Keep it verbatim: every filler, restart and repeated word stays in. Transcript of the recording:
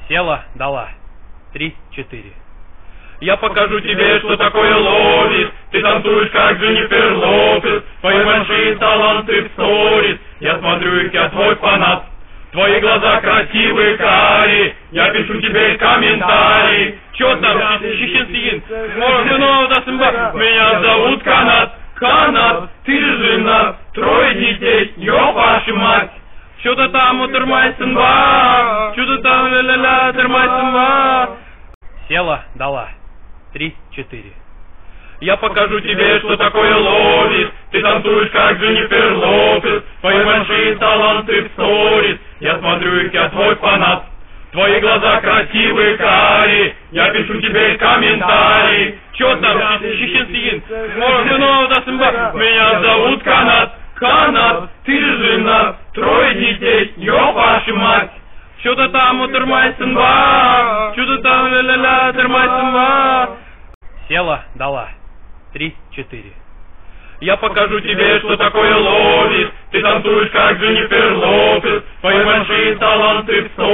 Села, дала. Три, четыре. Я покажу тебе, что такое ловит. Ты танцуешь, как Дженнифер Лопес. Твои большие таланты в сторис. Я смотрю их, я твой фанат. Твои глаза красивые, кари. Я пишу тебе комментарий. Чё там, Чеченсиин? Меня зовут Канат. Канат, ты женат. Трое детей, ёб вашу мать. Чё-то там утермайсен ба. Чё-то там ля-ля-ля, термайсен ба. Села, дала. Три, четыре. Я покажу тебе, что такое ловит. Ты танцуешь, как Дженнифер Лопес. Твои большие таланты в сторис. Я смотрю их, я твой фанат. Твои глаза красивые, кари. Я пишу тебе комментарий. Чё там, Чеченсиин? Меня зовут Канат. Канат, ты женат. Трое детей, ёб вашу мать. Чё-то там утермайсен ба. Чё-то там ля-ля-ля, термайсен ба. Села, дала. Три, четыре. Я покажу тебе, что такое ловит. Ты танцуешь, как Дженнифер Лопес. Твои большие таланты в